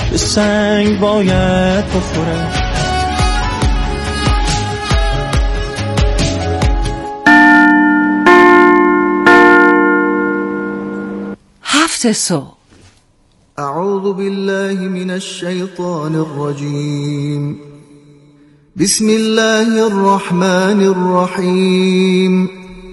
به سنگ باید بخورم. هفت صبح. اعوذ بالله من الشیطان الرجیم. بسم الله الرحمن الرحیم.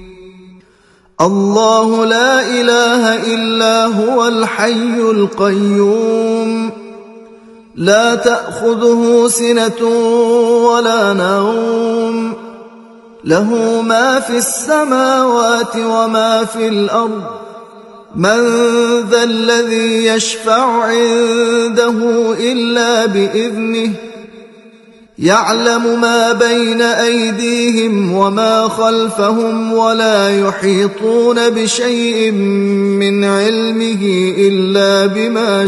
الله لا اله الا هو الحي القيوم لا تأخذه سنة ولا نوم له ما في السماوات وما في الأرض من ذا الذي يشفع عنده إلا بإذنه يعلم ما بين أيديهم وما خلفهم ولا يحيطون بشيء من علمه إلا بما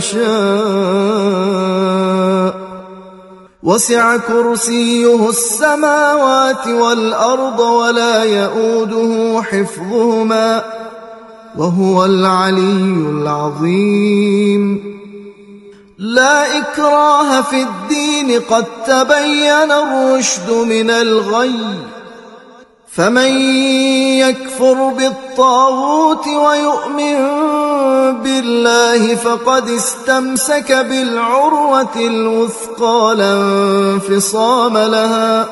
شاء وسع كرسيه السماوات والأرض ولا يؤوده حفظهما وهو العلي العظيم. لا إكراه في الدين قد تبين الرشد من الغي فمن يكفر بالطاغوت ويؤمن بالله فقد استمسك بالعروة الوثقى لا انفصام لها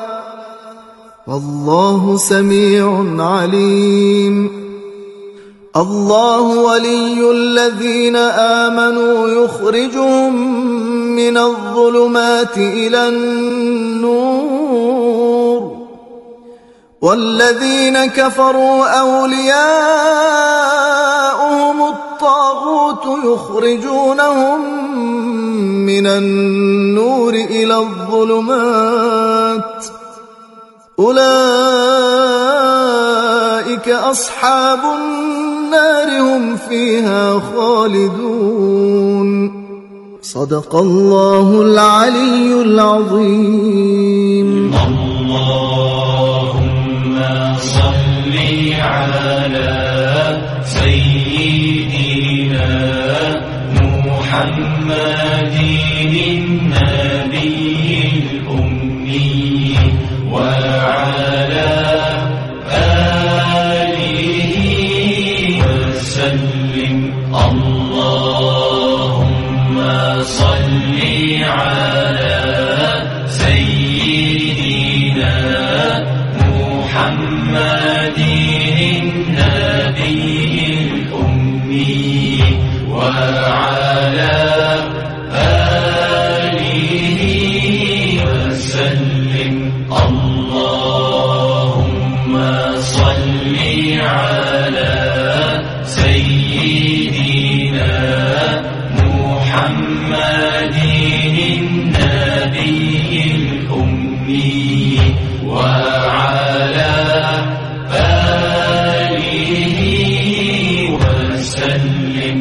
والله سميع عليم. الله ولي الذين آمنوا يخرجهم من الظلمات إلى النور والذين كفروا أولياؤهم الطاغوت يخرجونهم من النور إلى الظلمات أولئك أصحاب النار هم فيها خالدون. صدق الله العلي العظيم. اللهم صل على سيدنا محمد النبي الأمي وعلى وسلم. اللهم صل على سيدنا محمد النبي الأمي وعلى آله وسلم. اللهم صل على سيدنا محمد النبي الأمي وعلى آله وسلم.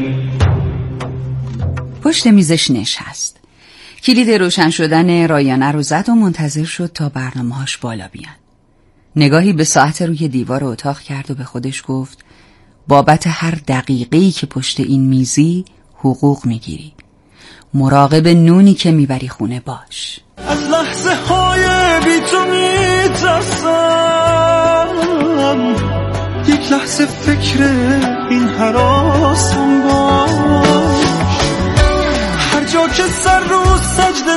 پشت میزش نشست. کلید روشن شدن رایانه رو زد و منتظر شد تا برنامه‌هاش بالا بیان. نگاهی به ساعت روی دیوار اتاق کرد و به خودش گفت بابت هر دقیقه‌ای که پشت این میزی حقوق میگیری. مراقب نونی که میبری خونه باش. از لحظه های بی تو میترسم، یک لحظه فکر این هراسم باش. هر جا که سر رو سجده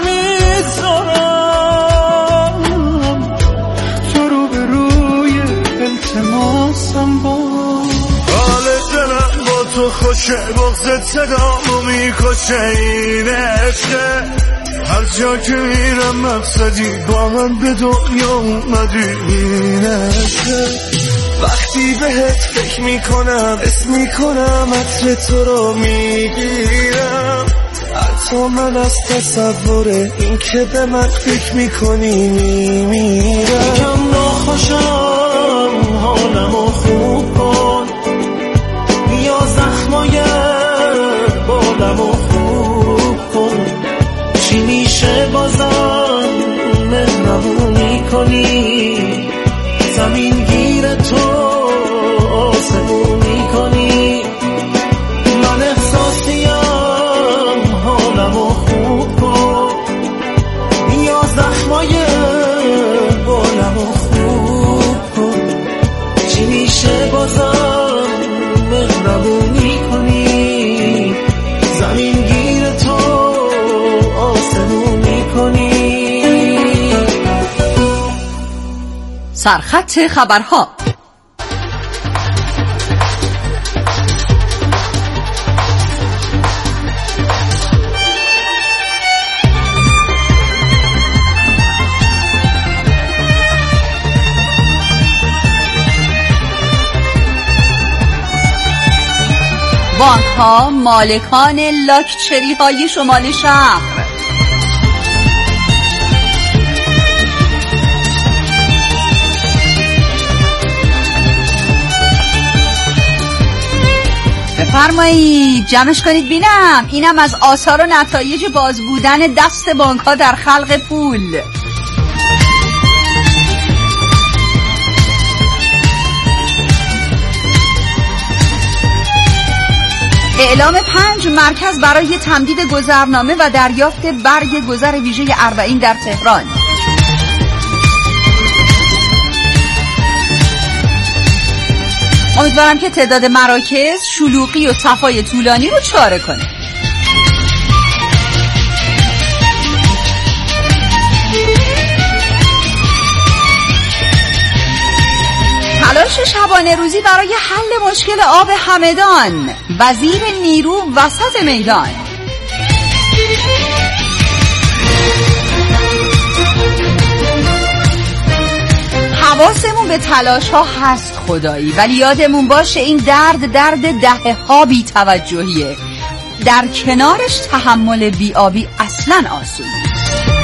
میذارم، تو رو به روی التماسم باش. حال دلم با تو خوشه، بغضت صدامو میکشه، این عشقه. هر جا که میرم مقصدی، با من به دنیا اومدی، این عشقه. وقتی بهت فکر میکنم، اسم میکنم، عطر تو رو میگیرم. حتی من از تصور این که به من فکر میکنی میمیرم. کم ناخوشم، حالمو خوب کن، یا زخمای بالمو خوب کن. چی میشه بازم مهربونی کنی، زمین گیر تو آسمونی کنی. من احساسیم، حالمو خوب سرخط خبرها. بانک ها مالکان لاکچری های شمال شهر. بفرمایید جمعش کنید بینم. اینم از آثار و نتایج باز بودن دست بانک ها در خلق پول. اعلام 5 مرکز برای تمدید گذرنامه و دریافت برگ گذر ویژه اربعین در تهران. امیدوارم که تعداد مراکز شلوغی و صفای طولانی رو چاره کنه. تلاش شبانه روزی برای حل مشکل آب همدان. وزیر نیرو وسط میدان. حواسمون به تلاش ها هست خدایی، ولی یادمون باشه این درد دهه ها بی توجهیه. در کنارش تحمل بی‌آبی اصلاً آسون نیست.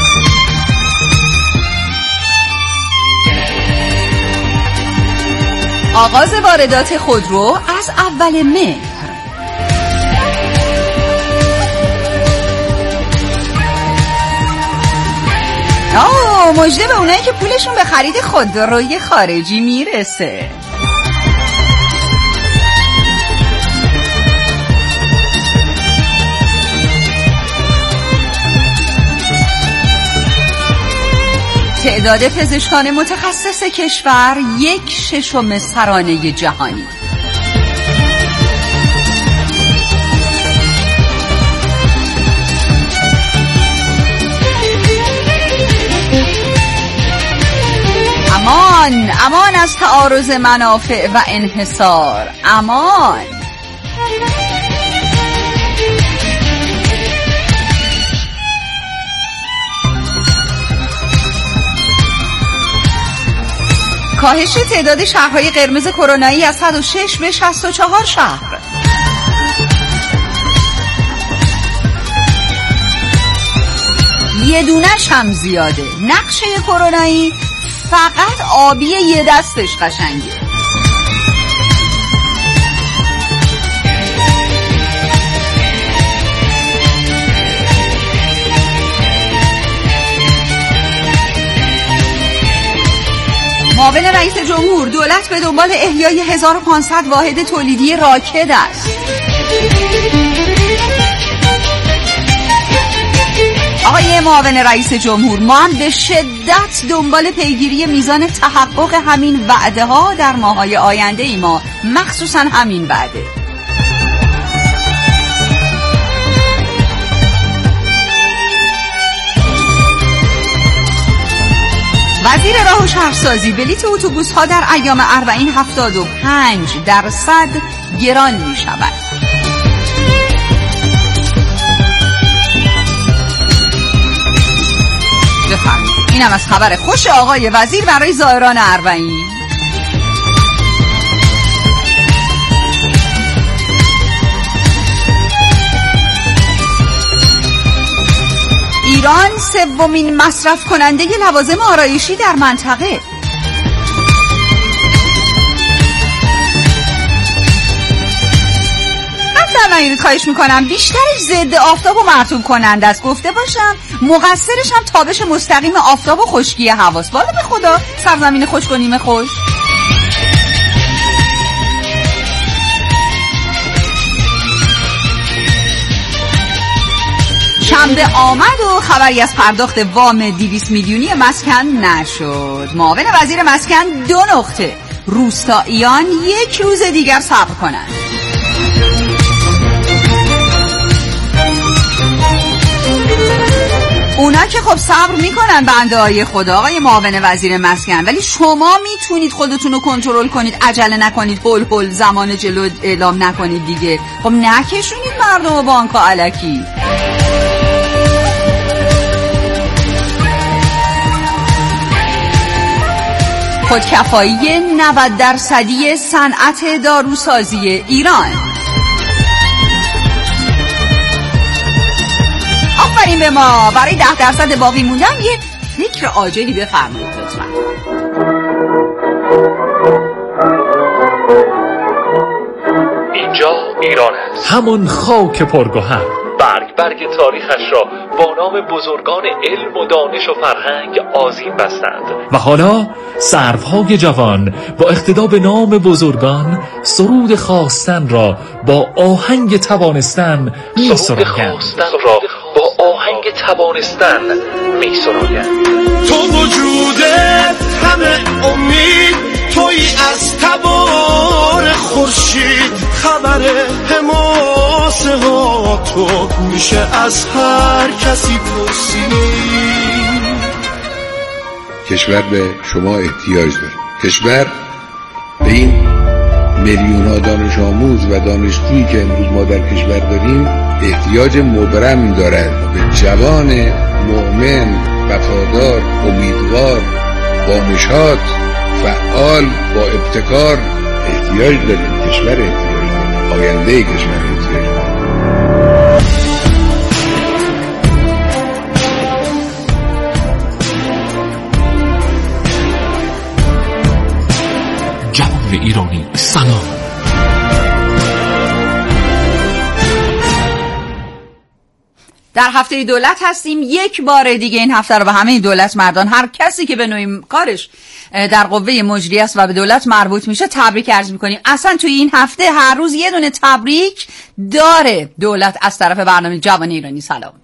آغاز واردات خودرو از اول مهر. مژده به اونایی که پولشون به خرید خودروی خارجی میرسه. تعداد پزشکان متخصص کشور 1/6 سرانه جهانی. امان از تعارض منافع و انحصار. امان. کاهش تعداد شهرهای قرمز کرونایی از 106 به 64 شهر. یه دونش هم زیاده. نقشه کرونایی فقط آبی یه دستش قشنگه. معاون رئیس جمهور: دولت به دنبال احیای 1500 واحد تولیدی راکد است. آقای معاون رئیس جمهور، ما هم به شدت دنبال پیگیری میزان تحقق همین وعده ها در ماه‌های آینده ای، ما مخصوصا همین وعده. وزیر راه و شهرسازی: بلیت اتوبوس ها در ایام اربعین 75% گران می شود. بفرمایید. اینم از خبر خوش آقای وزیر برای زائران اربعین. ایران سومین مصرف کننده لوازم آرایشی در منطقه. من خواهش میکنم بیشترش ضد آفتاب و مرطوب کننده است. گفته باشم مقصرش هم تابش مستقیم آفتاب و خشکی هواست. والا به خدا سرزمین خشک و نیمه خوش. شنبه آمد و خبری از پرداخت وام 200 میلیونی مسکن نشد. معاون وزیر مسکن: 2 نقطه. روستاییان 1 روز دیگر صبر کنند. اونایی اینا که خب صبر میکنن بنده های خدا، آقای معاون وزیر مسکن، ولی شما میتونید خودتون رو کنترل کنید، عجله نکنید، هول زمان جلو اعلام نکنید دیگه. خب نکشونید مردم و بانک الکی. خودکفایی 90% صنعت داروسازی ایران. آفرین به ما. برای 10% باقی موندن یه فکر عاجلی بفرمایید لطفا. اینجا ایران است، همون خاک پرگوهر. برگ تاریخش را با نام بزرگان علم و دانش و فرهنگ آذین بستند و حالا سروهای جوان با اقتدا به نام بزرگان سرود خواستن را با آهنگ توانستن می سرایند. تو وجودت همه امید، تویی از تبار خورشید، خبر حماسه ها تو میشه از هر کسی پرسید. کشور به شما احتیاج داره. کشور به این میلیون ها دانش آموز و دانشجویی که امروز ما در کشور داریم احتیاج مبرم دارد. به جوان مؤمن، وفادار، امیدوار، با نشاط، فعال، با ابتکار احتیاج داریم. کشور احتیاج داره. آینده کشور احتیاج داره. جوان ایرانی سلام. در هفته دولت هستیم. یک بار دیگه این هفته رو به همه دولت مردان، هر کسی که به نوعی کارش در قوه مجری است و به دولت مربوط میشه تبریک عرض میکنیم. اصلا توی این هفته هر روز یه دونه تبریک داره دولت از طرف برنامه جوان ایرانی سلام.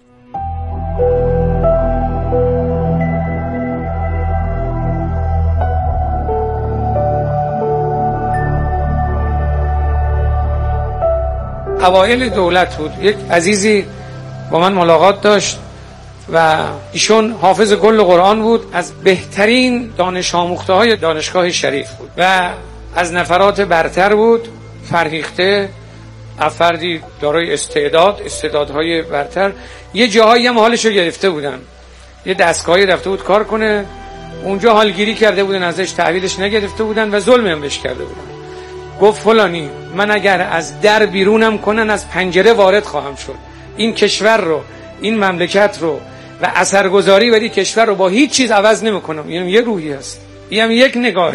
اوایل دولت بود، یک عزیزی با من ملاقات داشت و ایشون حافظ کل قرآن بود، از بهترین دانش آموخته های دانشگاه شریف بود و از نفرات برتر بود، فرهیخته، افردی دارای استعدادهای برتر. یه جاهایی هم حالشو گرفته بودن، یه دستگاهی رفته بود کار کنه، اونجا حالگیری کرده بودن ازش، تحویلش نگرفته بودن و ظلم هم بهش کرده بودن. گفت فلانی من اگر از در بیرونم کنن از پنجره وارد خواهم شد، این کشور رو، این مملکت رو و اثرگذاری بر این کشور رو با هیچ چیز عوض نمی‌کنم. اینم یه روحی است، اینم یک نگاهه.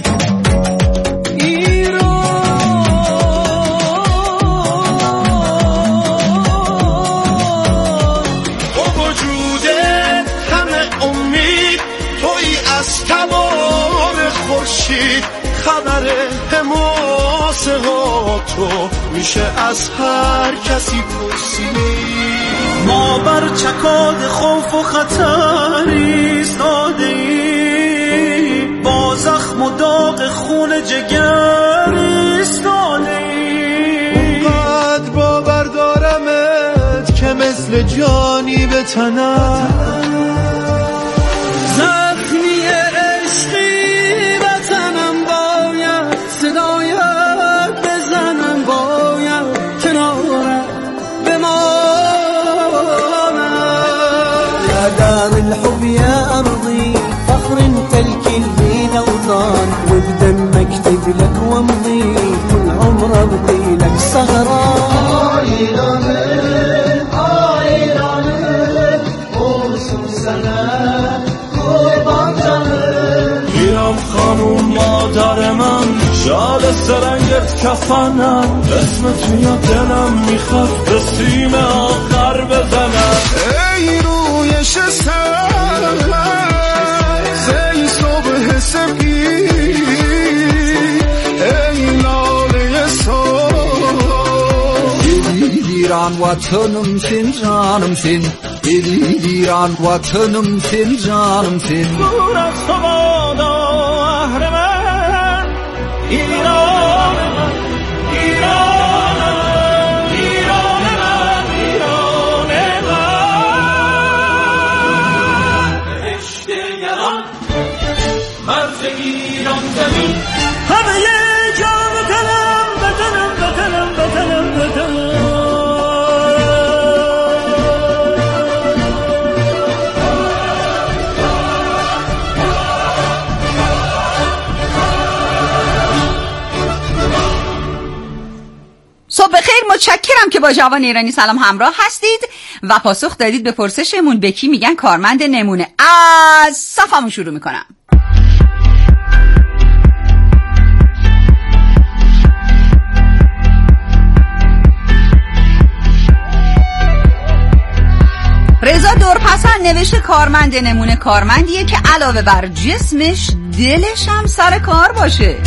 خبر حماسه ها تو میشه از هر کسی پرسید. ما بر چکاد خوف و خطر ایستادیم، با زخم و داغ خون جگر ایستادیم. اونقدر باور دارمت که مثل جانی به تنم، زخمی عشقی الحب يا أرضي فخر كالكل نوطان، وبدم اكتب لك وامضي كل عمر ابقي لك سهران. ایرانه قرصم سنه قربان جانه، گیرم خانوم مادر من، شال سرنگت کفنم، اسم توی دلم میخواد به سیم آخر بزنم. ای رویش سر ای صبح سفید، ای لاله صبح. ایران وطنımsın canımsın، ایران وطنımsın canımsın. دور از تو بادا اهرمن، ایران من، ایران من، ایران من، ایران من. که با جوان ایرانی سلام همراه هستید و پاسخ دادید به پرسشمون به کی میگن کارمند نمونه. از صفمون شروع میکنم. رضا دورپسند نوشته کارمند نمونه کارمندیه که علاوه بر جسمش دلش هم سر کار باشه.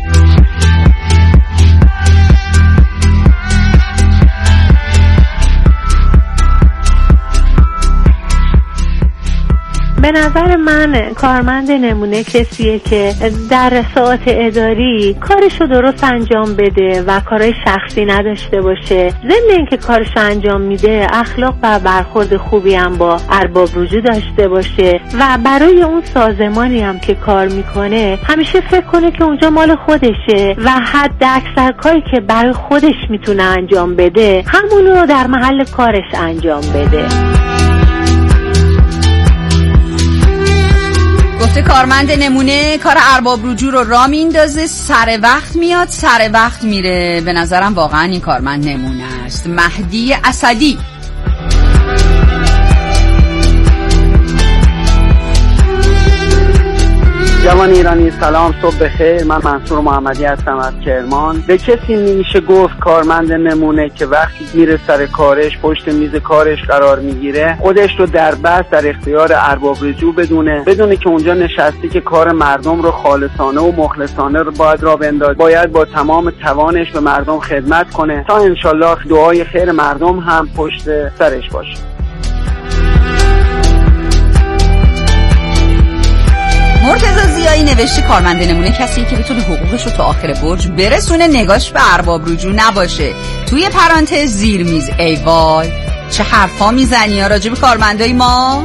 به نظر من کارمند نمونه کسیه که در ساعات اداری کارشو درست انجام بده و کارهای شخصی نداشته باشه. ضمن اینکه کارشو انجام میده اخلاق و برخورد خوبی هم با ارباب رجوع داشته باشه و برای اون سازمانی هم که کار میکنه همیشه فکر کنه که اونجا مال خودشه و حد اکثر کاری که برای خودش میتونه انجام بده همونو در محل کارش انجام بده. گفته کارمند نمونه کار ارباب رجوع رو راه میندازه، سر وقت میاد سر وقت میره. به نظرم واقعا این کارمند نمونه است. مهدی اسدی. جوان ایرانی سلام، صبح بخیر. من منصور محمدی هستم از کرمان. به کسی میشه گفت کارمند نمونه که وقتی میره سر کارش پشت میز کارش قرار میگیره خودش رو در بست در اختیار ارباب رجوع بدونه که اونجا نشستی که کار مردم رو خالصانه و مخلصانه رو باید راه بندازه، باید با تمام توانش به مردم خدمت کنه تا انشالله دعای خیر مردم هم پشت سرش باشه. مرتضی زیایی نوشته کارمند نمونه کسی که بتونه حقوقش رو تا آخر برج برسونه، نگاش به ارباب رجوع نباشه. توی پرانتز زیر میز. ای وای چه حرفا میزنی ها راجع به کارمندای ما.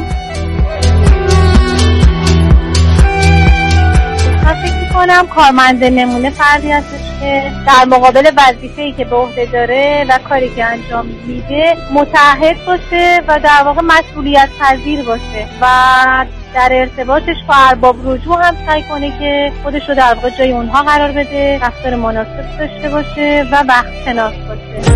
من فکر میکنم کارمند نمونه فردی هستش که در مقابل وظیفه‌ای که به عهده داره و کاری که انجام میده متعهد باشه و در واقع مسئولیت پذیر باشه و در ارتباطش با ارباب رجوع هم سعی کنه که خودش رو در واقع جای اونها قرار بده، رفتار مناسب داشته باشه و وقت شناس باشه.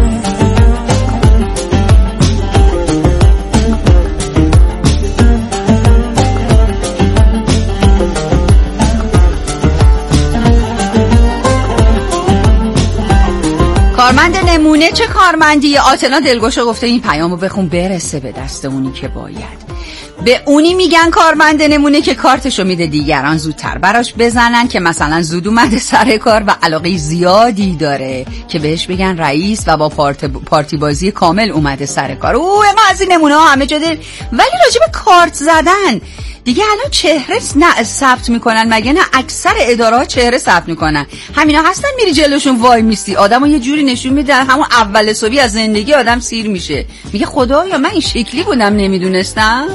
کارمند نمونه چه کارمندی؟ آتنا دلگوشو گفته این پیامو بخون برسه به دست اونی که باید. به اونی میگن کارمند نمونه که کارتشو میده دیگران زودتر براش بزنن که مثلا زود اومده سر کار و علاقه زیادی داره که بهش بگن رئیس و با پارتی بازی کامل اومده سر کار. از این نمونه ها همه جا دل. ولی راجب کارت زدن دیگه الان چهره ثبت میکنن مگه نه؟ اکثر اداره ها چهره ثبت میکنن. همینا هستن میری جلوشون وای میستی آدمو یه جوری نشون میدن همون اول صبحی از زندگی آدم سیر میشه، میگه خدایا من این شکلی بودم نمیدونستم.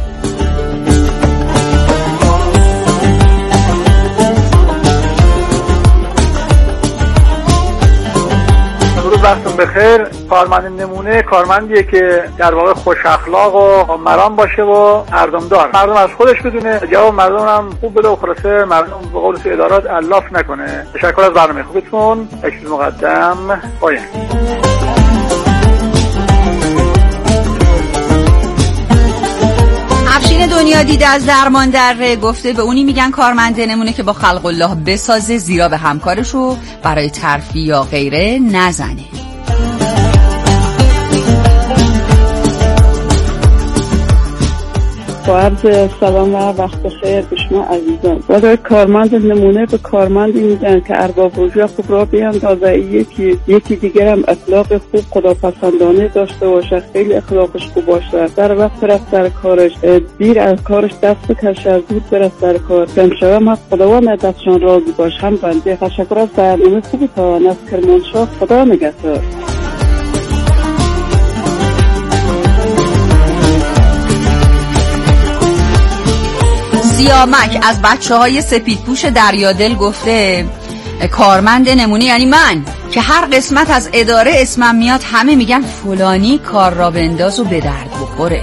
وقتون بخیر. کارمند نمونه کارمندیه که در واقع خوش اخلاق و مرام باشه و مردمدار، مردم از خودش بدونه، جواب مردم هم خوب بده و خلاصه مردم به قول تو ادارات الاف نکنه. تشکر از برنامه خوبتون. یک مقدم پایین. افشین دنیا دیده از درمان دره گفته به اونی میگن کارمند نمونه که با خلق الله بسازه، زیرا به همکارشو برای ترفیع یا غیره نزنه. با عرض سلام و وقت بخیر به شما عزیزان. ولی کارمند نمونه به کارمندی میگن که ارباب رجوع خوب را بیاندازه، یکی دیگر هم اخلاق خوب خداپسندانه داشته باشه، خیلی اخلاقش خوب باشه، در وقت برفت سر کارش، دیر از کارش دست بکشه، زود برفت سر کار. امشب هم خداوند دستشان راضی باشه. هم بنده تشکر از برنامه خوبتان از کرمانشاه. خدا نگهدار. سیامک از بچه‌های سپیدپوش دریادل گفته کارمند نمونه یعنی من که هر قسمت از اداره اسمم میاد همه میگن فلانی کار را بنداز و به درد بخوره.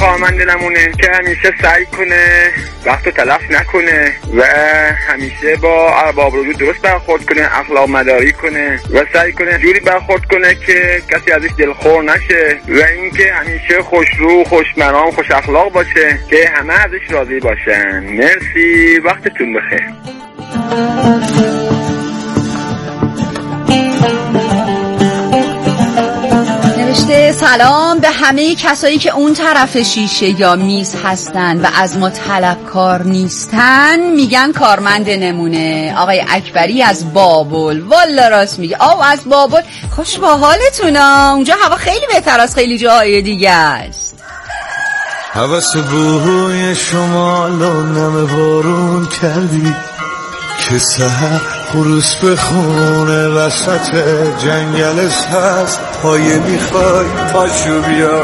کارمند نمونه که همیشه سعی کنه وقت رو تلف نکنه و همیشه با ارباب رجوع درست برخورد کنه، اخلاق مداری کنه و سعی کنه جوری برخورد کنه که کسی ازش دلخور نشه و اینکه همیشه خوشرو، خوشمرام، خوش اخلاق باشه که همه ازش راضی باشن. مرسی، وقتتون بخیر. نوشته سلام به همه کسایی که اون طرف شیشه یا میز هستن و از ما طلبکار نیستن، میگن کارمند نمونه. آقای اکبری از بابل. والا راست میگه. از بابل. خوش با حالتونا؟ اونجا هوا خیلی بهتر از خیلی جاهای دیگه است. حوث بوی شمال و نم بارون کردی که سحر خروس بخونه وسط جنگل سبز. پایه میخوای پاشو بیا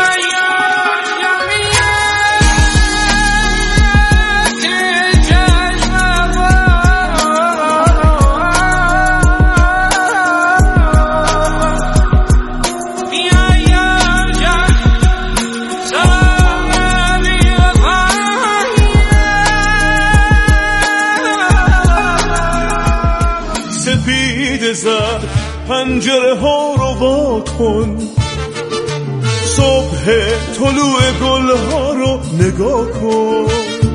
پنجره ها رو وا کن، صبح طلوع گل ها رو نگاه کن.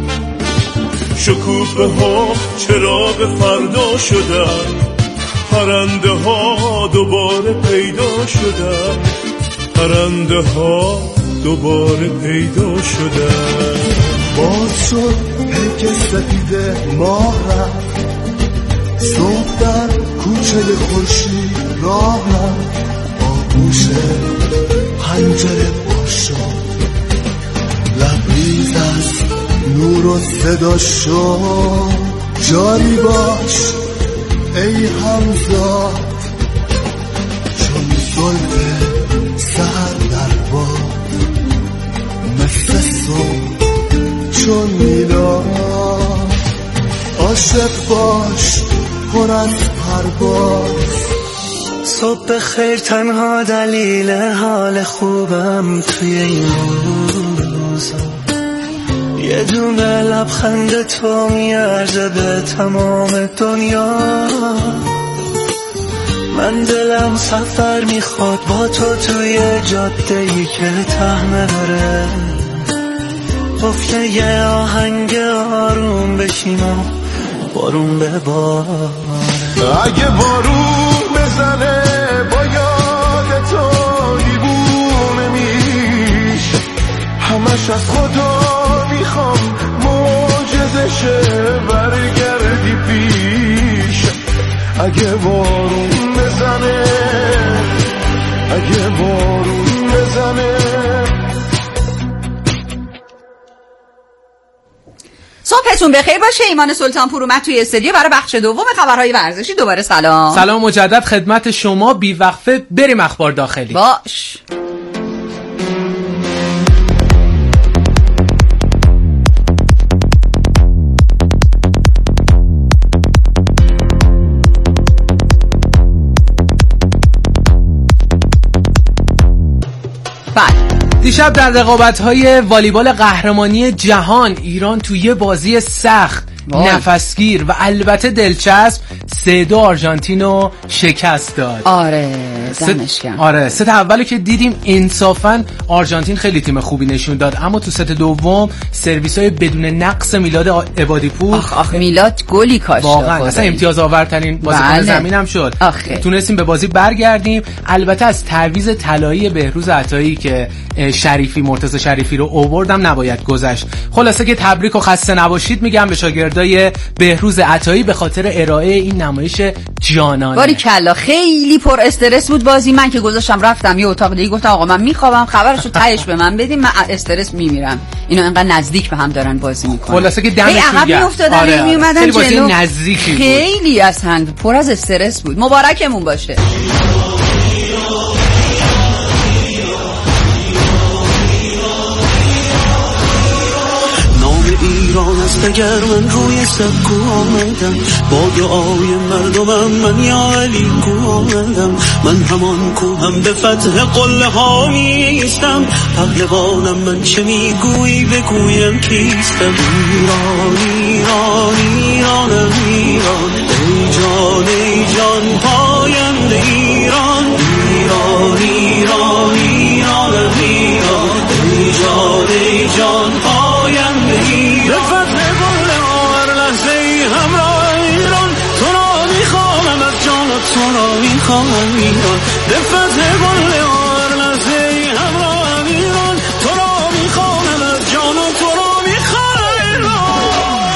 شکوفه ها چراغ فردا شدن، پرنده ها دوباره پیدا شدن، پرنده ها دوباره پیدا شدن. باز شد پیک سفید ماه رفت، صبح در کوچه خورشید راه رفت. آغوش پنجره باز شد، لبریز از نور و صدا شد. جاری باش ای همزاد، چون زلف سحر در باد، مثل صبح چون میلاد. عاشق باش پر از پرواز. صبح خیر تنها دلیل حال خوبم توی این روزا. یه دونه لبخند تو میارزه به تمام دنیا. من دلم سفر میخواد با تو توی جاده‌ای که ته نداره. قفل یه آهنگ آروم بشینم بارون بباره. اگه بارون بزنه با یاد تو دیوونه میشه، همش از خدا میخوام معجزه شه برگردی پیش. اگه بارون بزنه، اگه بارون بزنه. صبحتون بخیر باشه. ایمان سلطانپور اومد توی استودیو برای بخش دوم خبرهای ورزشی. دوباره سلام مجدد خدمت شما. بی وقفه بریم اخبار داخلی. باش. دیشب در رقابت‌های والیبال قهرمانی جهان ایران توی بازی سخت، نفسگیر و البته دلچسب 3-2 آرژانتین رو شکست داد. آره دمشکم. آره ست اولو که دیدیم انصافا آرژانتین خیلی تیم خوبی نشون داد، اما تو ست دوم سرویس‌های بدون نقص میلاد عبادی‌پور. آخ میلاد گلی کاشت. واقعا اصلا امتیاز آورترین بازیکن زمینم شد. تونستیم به بازی برگردیم. البته از تعویض طلایی بهروز عطایی که مرتضی شریفی رو آوردم نباید گذشت. خلاصه که تبریک و خسته نباشید میگم به شاگردای بهروز عطایی به خاطر ارائه این نمایش جانانه. باریکلا. خیلی پر استرس بود بازی. من که گذاشتم رفتم یه اتاق دیگه، گفتم آقا من میخوابم، خبرشو تهش به من بدیم، من استرس میمیرم. اینا انقدر نزدیک به هم دارن بازی میکنن. خلاصه که دمشون گرم. عقب میافتادن میومدن خیلی بازی جلو. نزدیکی بود. خیلی اصلا پر از استرس بود. مبارکمون باشه. ایران از نیست اگر من روی سکو آمدم، با دعای مردمم من یا علی کو آمدم. من همان کوهم به فتح قله ها نیستم، پهلوانم من چه میگویی بگویم کیستم. ایران ایران ایرانم ایران، ای جان پاینده ایران. ایران ایران ایرانم ایران، ای جان پاینده ایران. به فتح قله ها هر لحظه ای همراه ایران، تو را میخواهم از جان و تو را میخواهم ایران. به فتح قله ها هر لحظه ای همراه ایران، تو را میخواهم از جان و تو را میخواهم ایران.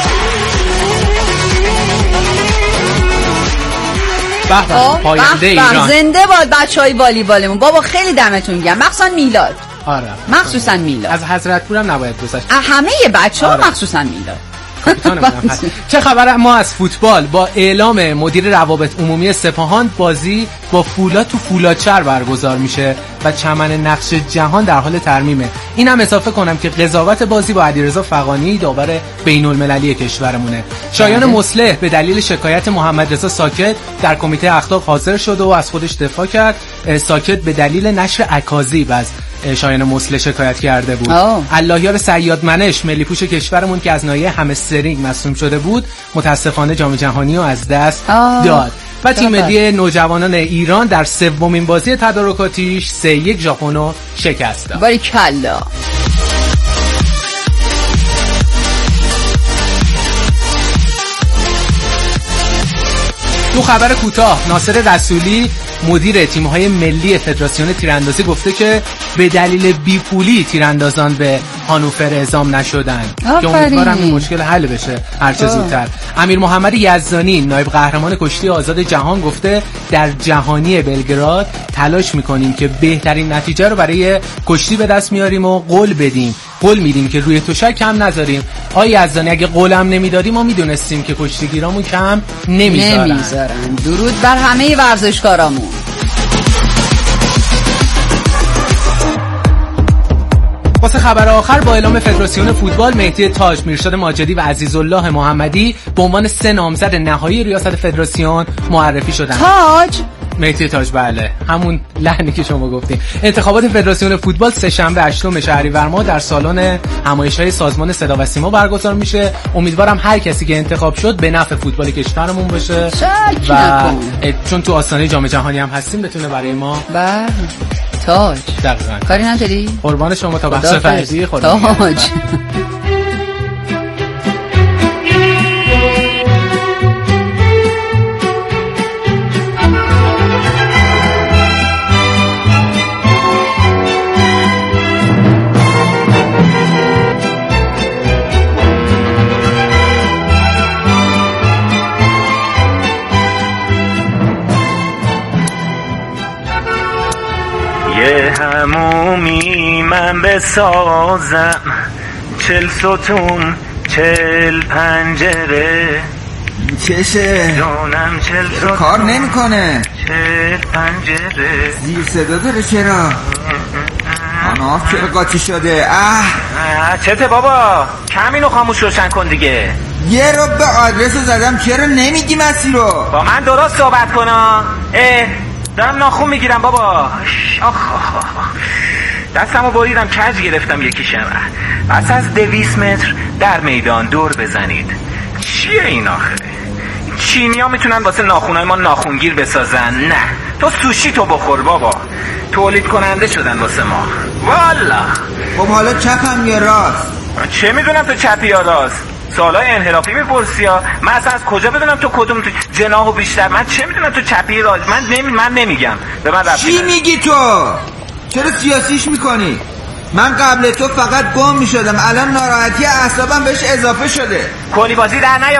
پاینده ایران. زنده باد بچهای والیبالمون. بابا خیلی دمتون گرم، مخصوصا میلاد. آره مخصوصا میلاد. از حضرت پورم نباید گذشت. همه بچه‌ها مخصوصا میلاد. چه خبر ما از فوتبال؟ با اعلام مدیر روابط عمومی سپاهان بازی با فولاد تو فولادچر برگزار میشه و چمن نقش جهان در حال ترمیمه. اینم اضافه کنم که قضاوت بازی با علیرضا فغانی داور بین‌المللی کشورمونه. شایان مصلح به دلیل شکایت محمد رضا ساکت در کمیته اخلاق حاضر شد و از خودش دفاع کرد. ساکت به دلیل نشر اکاذیب از شایان مصلح شکایت کرده بود. اللهیار صیاد منش ملی پوش کشورمون که از ناحیه همسترینگ مصدوم شده بود متاسفانه جام جهانی رو از دست داد. و تیم ملی نوجوانان ایران در سومین بازی تدارکاتیش 3-1 ژاپن رو شکست داد. باریکلا. دو خبر کوتاه. ناصر رسولی مدیر تیم‌های ملی فدراسیون تیراندازی گفته که به دلیل بیپولی تیراندازان به هانوفر اعزام نشدن که امیدوارم این مشکل حل بشه هر چه زودتر. امیر محمد یزدانی نایب قهرمان کشتی آزاد جهان گفته در جهانی بلگراد تلاش می‌کنیم که بهترین نتیجه رو برای کشتی به دست میاریم و قول میدیم که روی تشک کم نذاریم. آقای یزدانی اگه قولم نمیدادیم ما میدونستیم که کشتیگیرامون کم نمیذارن. درود بر همه ورزشکارامون. واسه خبر آخر با اعلام فدراسیون فوتبال مهدی تاج، میرشاد ماجدی و عزیزالله محمدی به عنوان 3 نامزد نهایی ریاست فدراسیون معرفی شدن. تاج مهدی تاج، بله همون لحنی که شما گفتین. انتخابات فدراسیون فوتبال سه‌شنبه 8 شهریور ماه در سالن همایش‌های سازمان صدا و سیما برگزار میشه. امیدوارم هر کسی که انتخاب شد به نفع فوتبال کشورمون باشه و چون تو آستانه جام جهانی هم هستیم بتونه برای ما تاج. دقیقاً. کاری نداری؟ قربان شما تا بخش فرضی خدا. تاج. یه همومی من بسازم، 40 ستون 40 پنجره چشه جونم 40 ستون کار نمیکنه 40 پنجره زیر صدا داره. چرا آنها چرا قاطی شده؟ چته بابا کمینو خاموش روشن کن دیگه. یه رو به آدرس زدم چرا نمیگی مسیر رو؟ با من درست صحبت کنم. دارم ناخون میگیرم بابا. دستمو بریدم کج گرفتم یکیشم. پس از 200 متر در میدان دور بزنید. چیه این آخه؟ چینی‌ها میتونن واسه ناخونای ما ناخونگیر بسازن؟ نه تو سوشی تو بخور بابا. تولید کننده شدن واسه ما والا. خب حالا چپم یا راست؟ چه میدونم تو چپی یا راست؟ سوالای انحرافی میپرسی ها. من اصلا از کجا بدونم تو کدوم تو جناحو بیشتر؟ من چه میدونم تو چپی راست؟ من نمیگم. به من رفت. چی میگی تو؟ چرا سیاسیش میکنی؟ من قبل تو فقط گم میشدم، الان ناراحتی اعصابم بهش اضافه شده. کلی بازی در نیار.